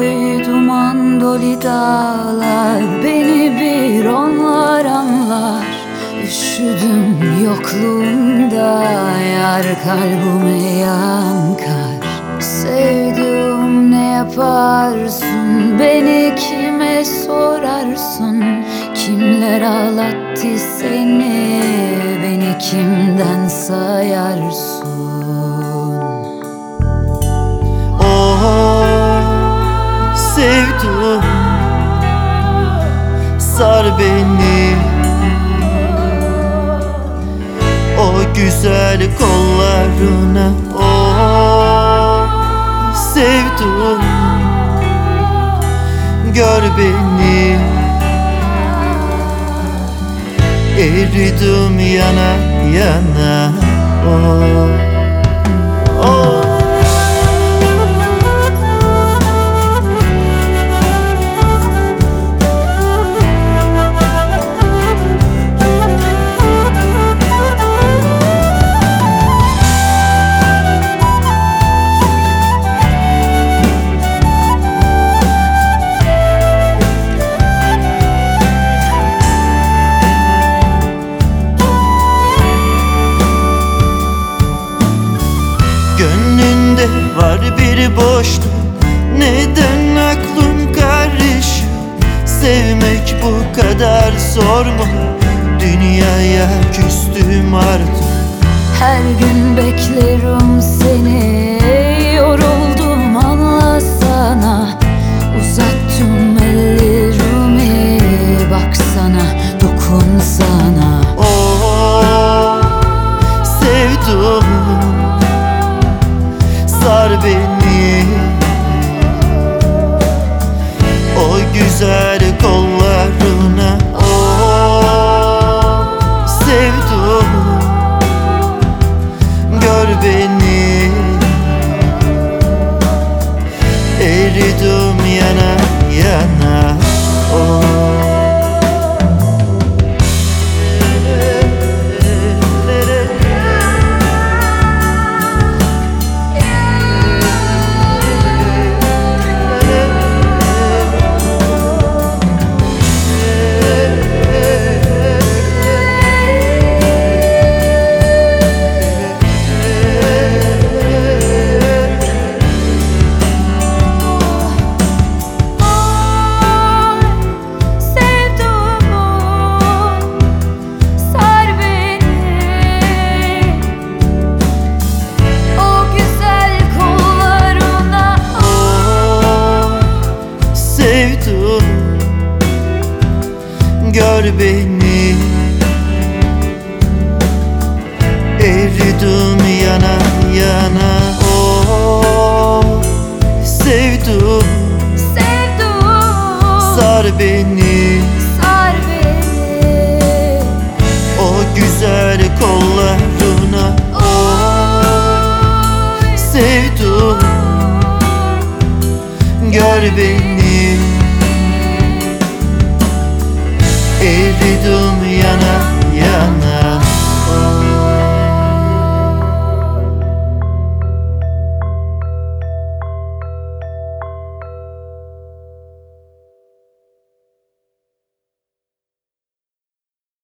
oy duman dolu dağlar, beni bir onlar anlar. Üşüdüm yokluğunda, yar kalbime yankar. Sevdiğim ne yaparsın, beni kime sorarsın? Kimler ağlattı seni, beni kimden sayarsın? Sevdum, sar beni o güzel kollarına. Sevdum, gör beni, eridim yana yana. Gönlünde var bir boşluk, neden aklın karışık? Sevmek bu kadar zor mu? Dünyaya küstüm artık. Her gün beklerim seni, yoruldum anlasana. Uzattım ellerimi, baksana, dokunsana. Sevdum, sar beni o güzel kollarına. Sevdum, gör beni, eridim yana yana. Sevdum, gör beni, eridim yana yana. Sevdum, sar beni, o güzel kollarına. Sevdum, gör beni,